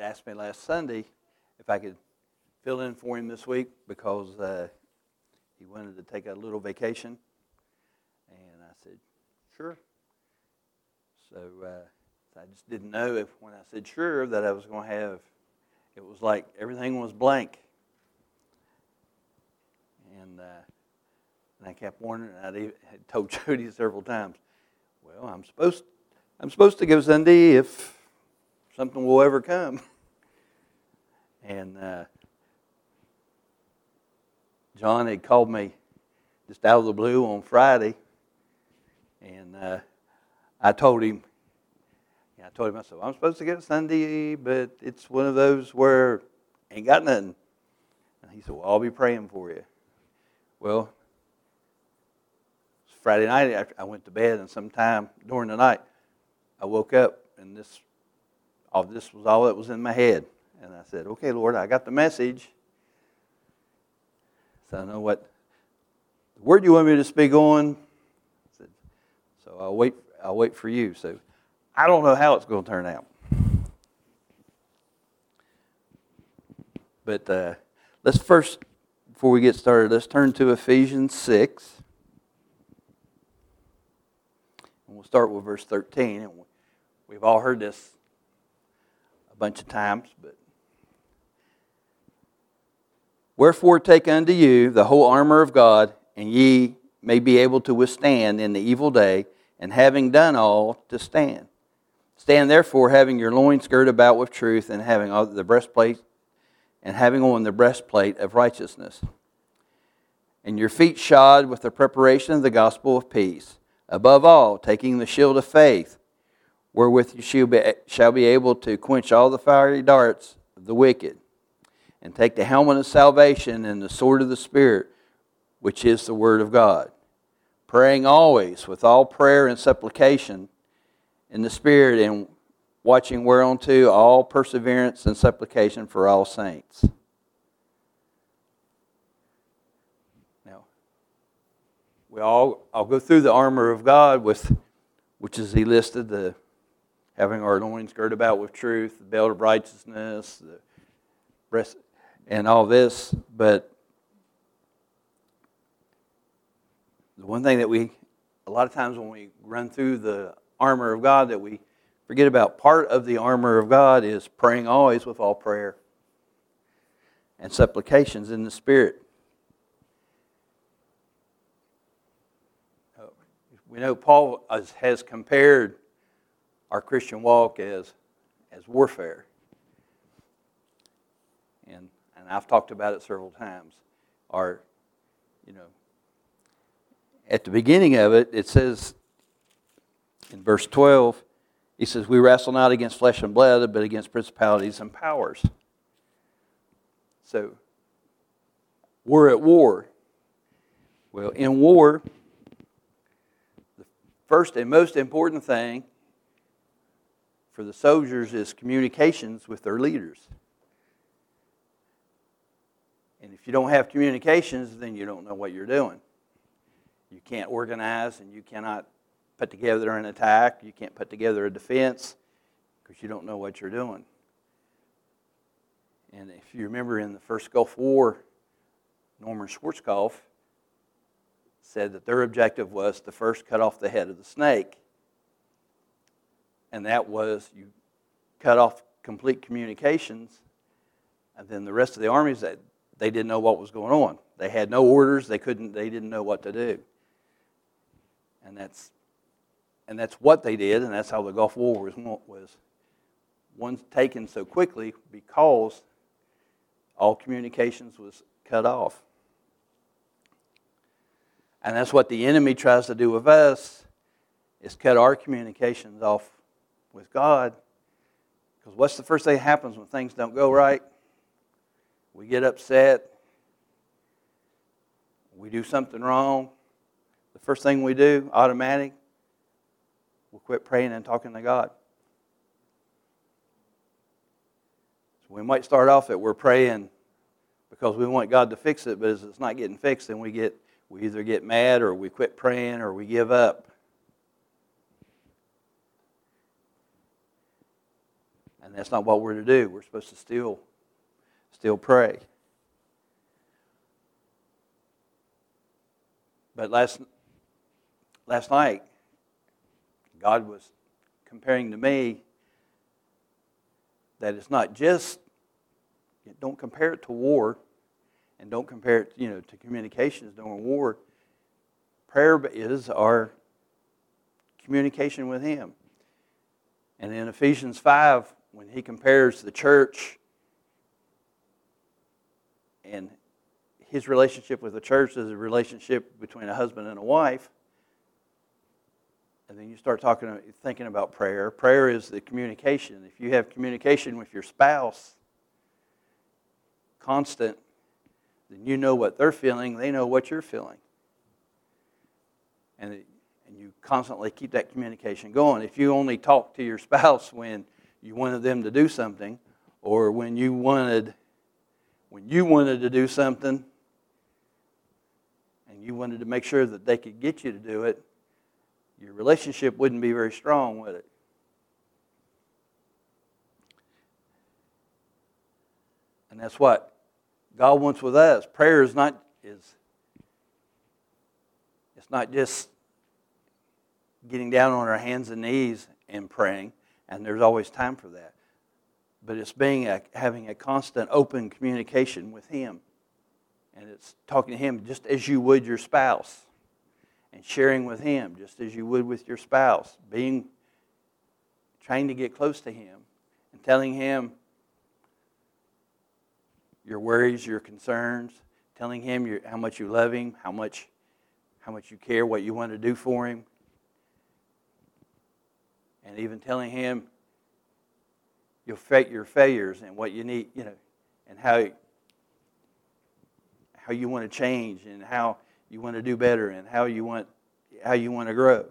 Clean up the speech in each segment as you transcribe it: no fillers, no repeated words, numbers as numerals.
asked me last Sunday if I could fill in for him this week because he wanted to take a little vacation. And I said, sure. So I just didn't know if when I said sure that I was going to have, it was like everything was blank. And I kept wondering, I had told Jody several times, well, I'm supposed to go Sunday if something will ever come. And John had called me just out of the blue on Friday, and I told him, I said, I'm supposed to go Sunday, but it's one of those where ain't got nothing. And he said, well, I'll be praying for you. Well, Friday night I went to bed, and sometime during the night I woke up, and this was all that was in my head. And I said, okay, Lord, I got the message. So I know what the word you want me to speak on. I said, so I'll wait for you. So I don't know how it's going to turn out. But let's first, before we get started, let's turn to Ephesians 6. And we'll start with verse 13. And we've all heard this a bunch of times, but wherefore take unto you the whole armor of God, and ye may be able to withstand in the evil day, and having done all, to stand. Stand therefore, having your loins girded about with truth, and having on the breastplate of righteousness, and your feet shod with the preparation of the gospel of peace. Above all, taking the shield of faith, wherewith you shall be able to quench all the fiery darts of the wicked, and take the helmet of salvation and the sword of the Spirit, which is the word of God, praying always with all prayer and supplication in the Spirit, and watching whereunto all perseverance and supplication for all saints. Now, I'll go through the armor of God, which is he listed, the having our loins girded about with truth, the belt of righteousness, the breast, and all this. But the one thing that a lot of times when we run through the armor of God, that we forget about, part of the armor of God is praying always with all prayer and supplications in the Spirit. We know Paul has compared our Christian walk as warfare. And I've talked about it several times. At the beginning of it, it says in verse 12, he says, we wrestle not against flesh and blood, but against principalities and powers. So, we're at war. Well, in war, the first and most important thing for the soldiers is communications with their leaders. And if you don't have communications, then you don't know what you're doing. You can't organize, and you cannot put together an attack. You can't put together a defense because you don't know what you're doing. And if you remember in the first Gulf War, Norman Schwarzkopf said that their objective was to first cut off the head of the snake. And that was, you cut off complete communications, and then the rest of the armies, they didn't know what was going on. They had no orders. They didn't know what to do. And that's what they did, and that's how the Gulf War was taken so quickly, because all communications was cut off. And that's what the enemy tries to do with us, is cut our communications off with God. Because what's the first thing that happens when things don't go right? We get upset. We do something wrong. The first thing we do, automatic, we'll quit praying and talking to God. So we might start off that we're praying because we want God to fix it, but as it's not getting fixed, then we either get mad, or we quit praying, or we give up. And that's not what we're to do. We're supposed to still pray. But last night, God was comparing to me that it's not just, don't compare it to war, and don't compare it, to communications during war. Prayer is our communication with Him. And in Ephesians 5, when he compares the church and his relationship with the church is a relationship between a husband and a wife, and then you start thinking about prayer. Prayer is the communication. If you have communication with your spouse, constant, then you know what they're feeling, they know what you're feeling. And you constantly keep that communication going. If you only talk to your spouse when you wanted them to do something, or when you wanted to do something, and you wanted to make sure that they could get you to do it, your relationship wouldn't be very strong, would it? And that's what God wants with us. Prayer is not just getting down on our hands and knees and praying, and there's always time for that. But it's having a constant open communication with Him. And it's talking to Him just as you would your spouse. And sharing with Him just as you would with your spouse. Trying to get close to Him and telling Him your worries, your concerns, telling Him how much you love Him, how much you care, what you want to do for Him. And even telling Him your failures and what you need, and how you want to change and how you want to do better and how you want to grow.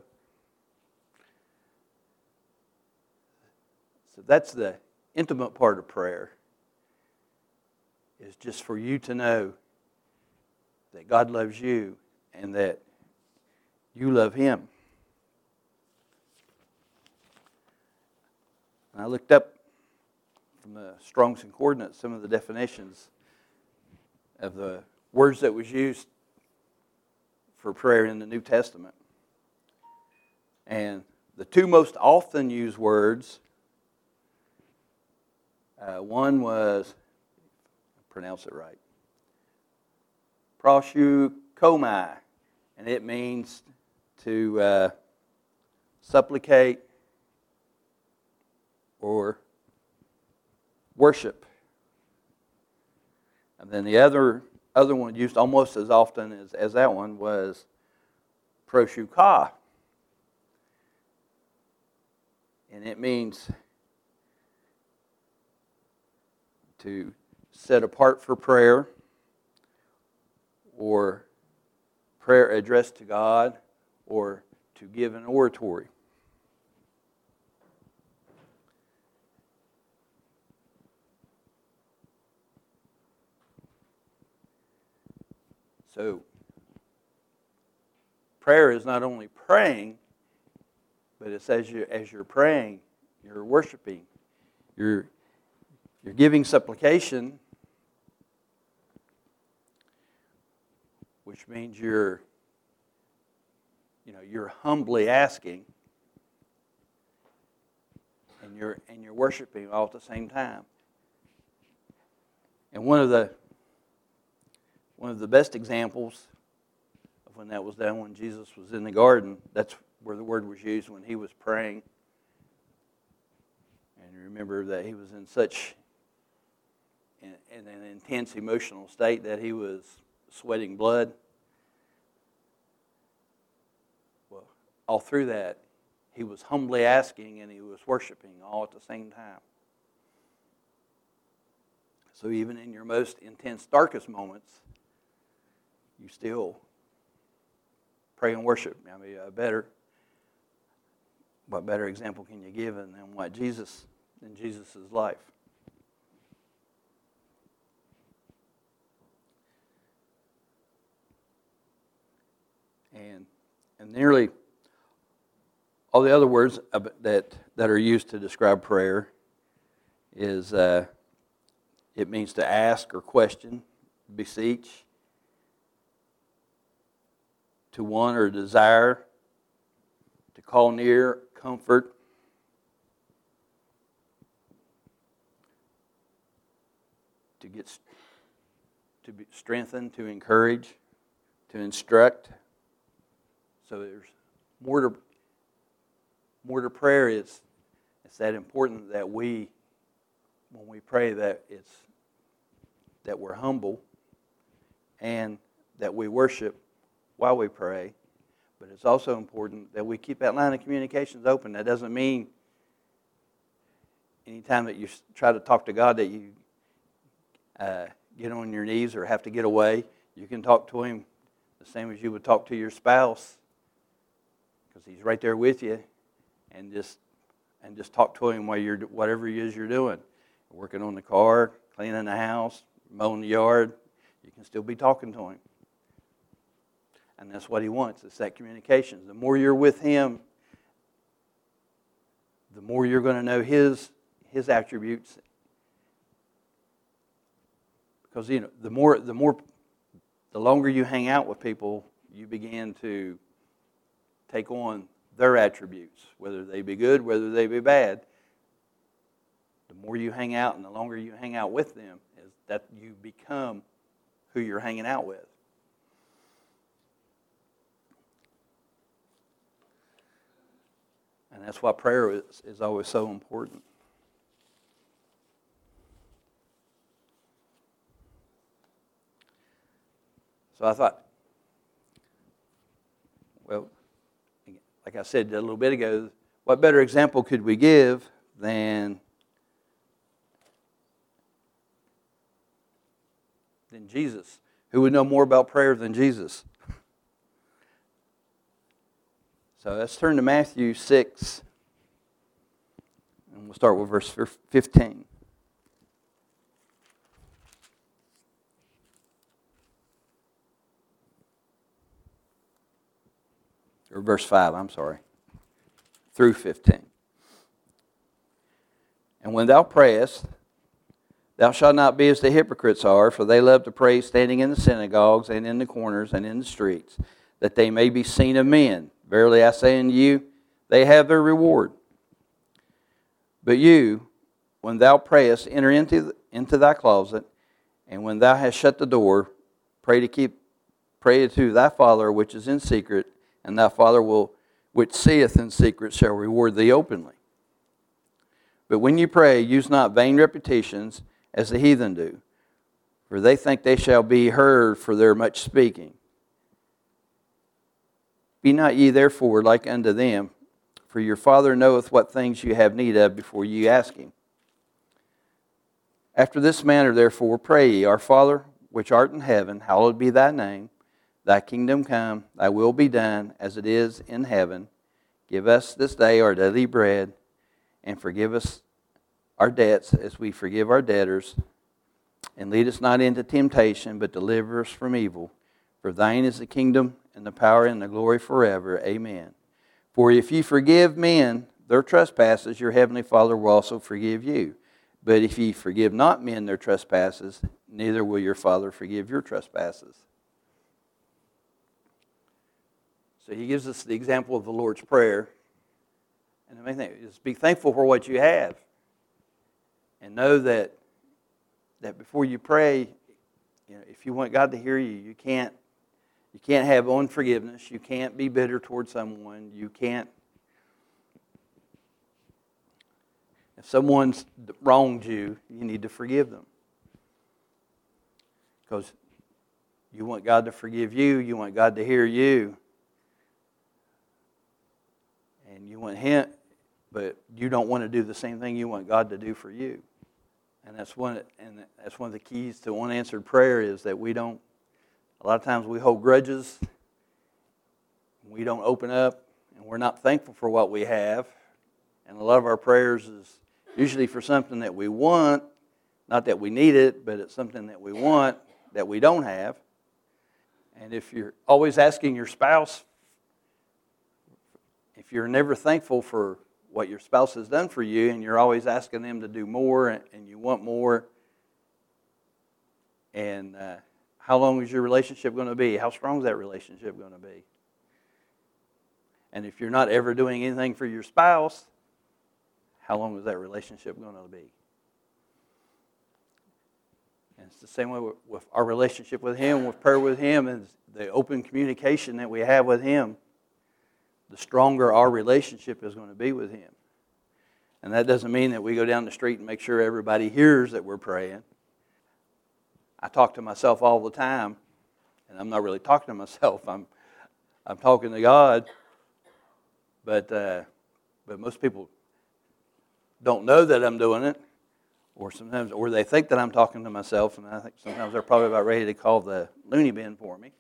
So that's the intimate part of prayer. Is just for you to know that God loves you and that you love Him. And I looked up from the Strong's Concordance some of the definitions of the words that was used for prayer in the New Testament. And the two most often used words, one was, pronounce it right, proseuchomai, and it means to supplicate or worship. And then the other one used almost as often as that one was proseucha. And it means to set apart for prayer, or prayer addressed to God, or to give an oratory. So, prayer is not only praying, but it's as you're praying, you're worshiping, you're giving supplication, which means you're humbly asking, and you're worshiping all at the same time. And one of the best examples of when that was done, when Jesus was in the garden, that's where the word was used when He was praying. And you remember that He was in an intense emotional state that He was sweating blood. Well, all through that, He was humbly asking and He was worshiping all at the same time. So even in your most intense, darkest moments, you still pray and worship. I mean, what better example can you give than Jesus' life? And nearly all the other words that are used to describe prayer is it means to ask or question, beseech, to want or desire, to call near, comfort, to be strengthened, to encourage, to instruct. So there's more to prayer. It's that important that when we pray, that we're humble and that we worship while we pray. But it's also important that we keep that line of communications open. That doesn't mean anytime that you try to talk to God that you get on your knees or have to get away. You can talk to Him the same as you would talk to your spouse, because He's right there with you, and just talk to Him while you're whatever it is you're doing, working on the car, cleaning the house, mowing the yard. You can still be talking to Him, and that's what He wants. It's that communication. The more you're with Him, the more you're going to know His attributes. Because the longer you hang out with people, you begin to take on their attributes, whether they be good, whether they be bad. The more you hang out and the longer you hang out with them, is that you become who you're hanging out with. And that's why prayer is always so important. So I thought, well, like I said a little bit ago, what better example could we give than Jesus? Who would know more about prayer than Jesus? So let's turn to Matthew 6, and we'll start with verse 15. Or verse 5, I'm sorry, through 15. And when thou prayest, thou shalt not be as the hypocrites are, for they love to pray standing in the synagogues and in the corners and in the streets, that they may be seen of men. Verily I say unto you, they have their reward. But you, when thou prayest, enter into thy closet, and when thou hast shut the door, pray to thy Father which is in secret, and thy Father which seeth in secret shall reward thee openly. But when you pray, use not vain repetitions as the heathen do, for they think they shall be heard for their much speaking. Be not ye therefore like unto them, for your Father knoweth what things you have need of before ye ask Him. After this manner therefore pray ye, Our Father which art in heaven, hallowed be thy name. Thy kingdom come, thy will be done, as it is in heaven. Give us this day our daily bread, and forgive us our debts as we forgive our debtors. And lead us not into temptation, but deliver us from evil. For thine is the kingdom, and the power, and the glory forever. Amen. For if ye forgive men their trespasses, your heavenly Father will also forgive you. But if ye forgive not men their trespasses, neither will your Father forgive your trespasses. So He gives us the example of the Lord's Prayer. And the main thing is be thankful for what you have. And know that before you pray, if you want God to hear you, you can't have unforgiveness. You can't be bitter towards someone. You can't. If someone's wronged you, you need to forgive them. Because you want God to forgive you. You want God to hear you. And you want Him, but you don't want to do the same thing you want God to do for you. And that's one of the keys to unanswered prayer is that we don't. A lot of times we hold grudges. We don't open up, and we're not thankful for what we have. And a lot of our prayers is usually for something that we want, not that we need it, but it's something that we want that we don't have. And if you're always asking your spouse, if you're never thankful for what your spouse has done for you, and you're always asking them to do more, and you want more. And how long is your relationship going to be? How strong is that relationship going to be? And if you're not ever doing anything for your spouse, how long is that relationship going to be? And it's the same way with our relationship with Him, with prayer with Him, and the open communication that we have with Him. The stronger our relationship is going to be with Him. And that doesn't mean that we go down the street and make sure everybody hears that we're praying. I talk to myself all the time, and I'm not really talking to myself. I'm talking to God, but most people don't know that I'm doing it, or they think that I'm talking to myself, and I think sometimes they're probably about ready to call the loony bin for me.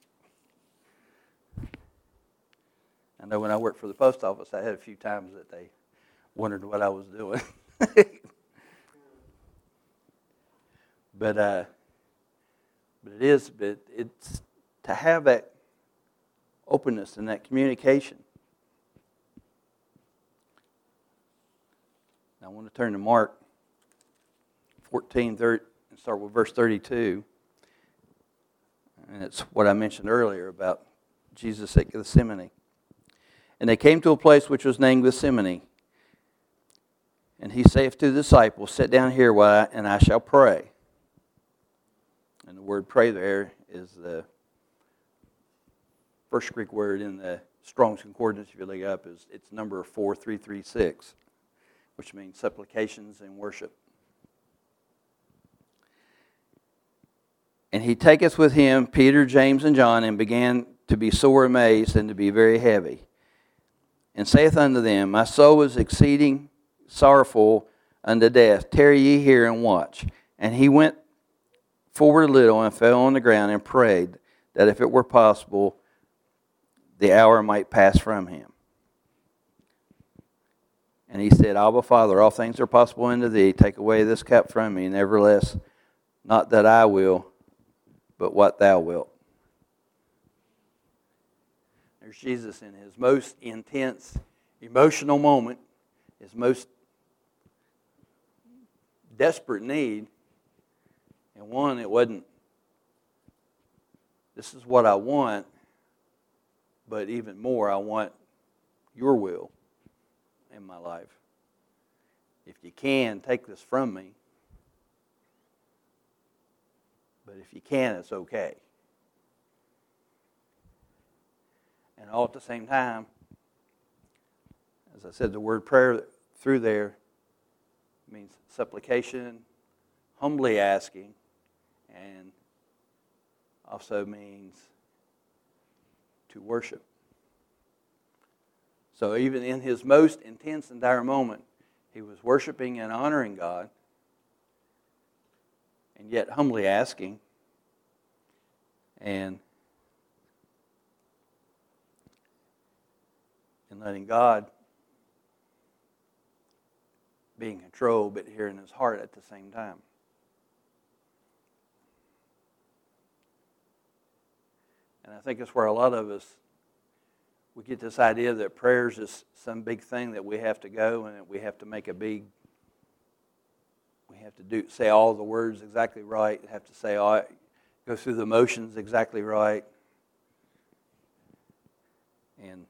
I know when I worked for the post office, I had a few times that they wondered what I was doing. But it's to have that openness and that communication. Now I want to turn to Mark 14, and start with verse 32. And it's what I mentioned earlier about Jesus at Gethsemane. And they came to a place which was named Gethsemane. And he saith to the disciples, sit down here and I shall pray. And the word pray there is the first Greek word in the Strong's Concordance, if you look it up, it's number 4336, which means supplications and worship. And he taketh with him Peter, James, and John, and began to be sore amazed and to be very heavy. And saith unto them, my soul is exceeding sorrowful unto death. Tarry ye here and watch. And he went forward a little and fell on the ground and prayed that if it were possible, the hour might pass from him. And he said, Abba, Father, all things are possible unto thee. Take away this cup from me. Nevertheless, not that I will, but what thou wilt. There's Jesus in his most intense emotional moment, his most desperate need. And one, it wasn't, this is what I want, but even more, I want your will in my life. If you can, take this from me. But if you can, it's okay. And all at the same time, as I said, the word prayer through there means supplication, humbly asking, and also means to worship. So even in his most intense and dire moment, he was worshiping and honoring God, and yet humbly asking, and letting God be in control, but here in his heart at the same time. And I think that's where a lot of us, we get this idea that prayer is just some big thing that we have to go and that we have to make we have to say all the words exactly right, have to go through the motions exactly right. And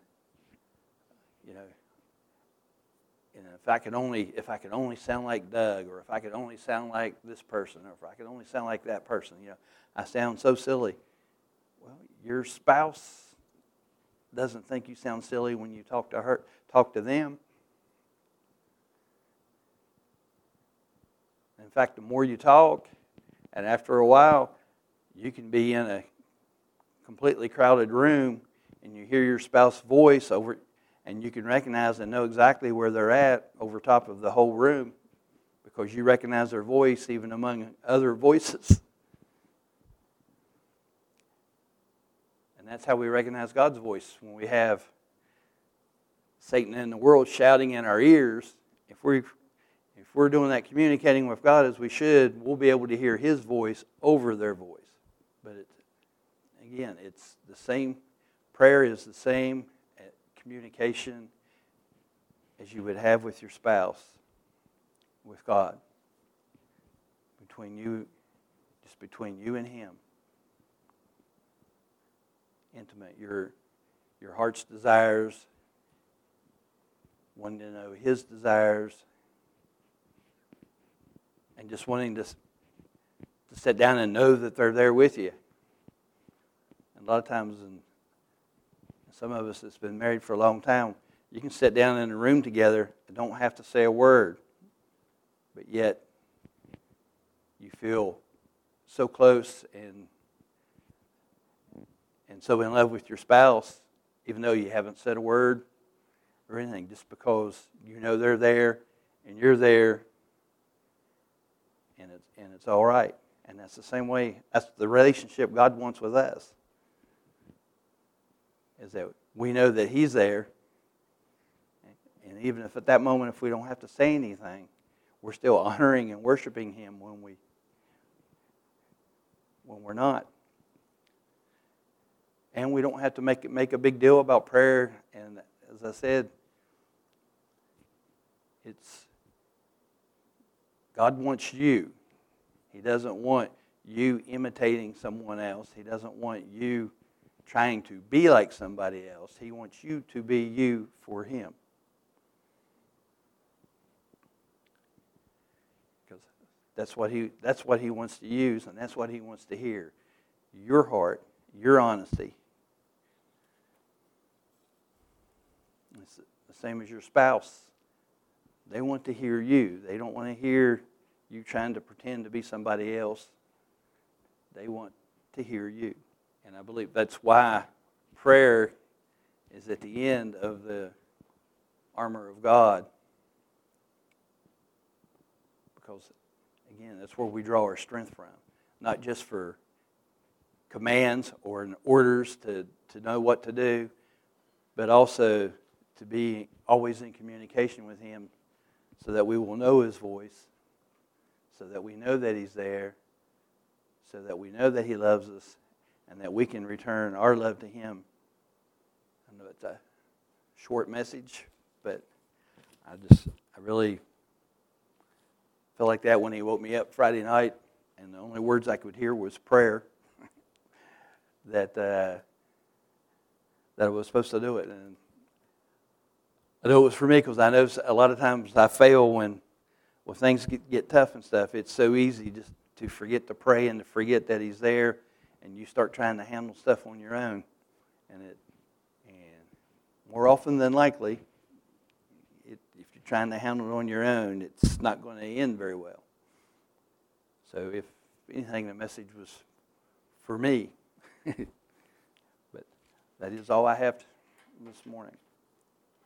if I could only sound like Doug, or if I could only sound like this person, or if I could only sound like that person, I sound so silly. Well, your spouse doesn't think you sound silly when you talk to them. In fact, the more you talk, and after a while, you can be in a completely crowded room, and you hear your spouse's voice over, and you can recognize and know exactly where they're at over top of the whole room, because you recognize their voice even among other voices. And that's how we recognize God's voice. When we have Satan and the world shouting in our ears, if we're doing that, communicating with God as we should, we'll be able to hear his voice over their voice. But it's the same. Prayer is the same. Communication as you would have with your spouse, with God, between you, just between you and Him. Intimate, your heart's desires, wanting to know His desires, and just wanting to sit down and know that they're there with you. And a lot of times, and some of us that's been married for a long time, you can sit down in a room together and don't have to say a word, but yet you feel so close and so in love with your spouse, even though you haven't said a word or anything, just because you know they're there and you're there, and it's all right. And that's the same way. That's the relationship God wants with us. Is that we know that He's there, and even if at that moment, if we don't have to say anything, we're still honoring and worshiping Him when we're not. And we don't have to make a big deal about prayer. And as I said, it's God wants you. He doesn't want you imitating someone else. He doesn't want you trying to be like somebody else. He wants you to be you for Him. Because that's what He wants to use, and that's what He wants to hear. Your heart, your honesty. It's the same as your spouse. They want to hear you. They don't want to hear you trying to pretend to be somebody else. They want to hear you. And I believe that's why prayer is at the end of the armor of God. Because, again, that's where we draw our strength from. Not just for commands or orders to know what to do, but also to be always in communication with Him so that we will know His voice, so that we know that He's there, so that we know that He loves us, and that we can return our love to Him. I know it's a short message, but I really felt like that when He woke me up Friday night, and the only words I could hear was prayer. that I was supposed to do it, and I know it was for me because I know a lot of times I fail when things get tough and stuff. It's so easy just to forget to pray and to forget that He's there, and you start trying to handle stuff on your own. And more often than likely, if you're trying to handle it on your own, it's not going to end very well. So if anything, the message was for me. But that is all I have this morning.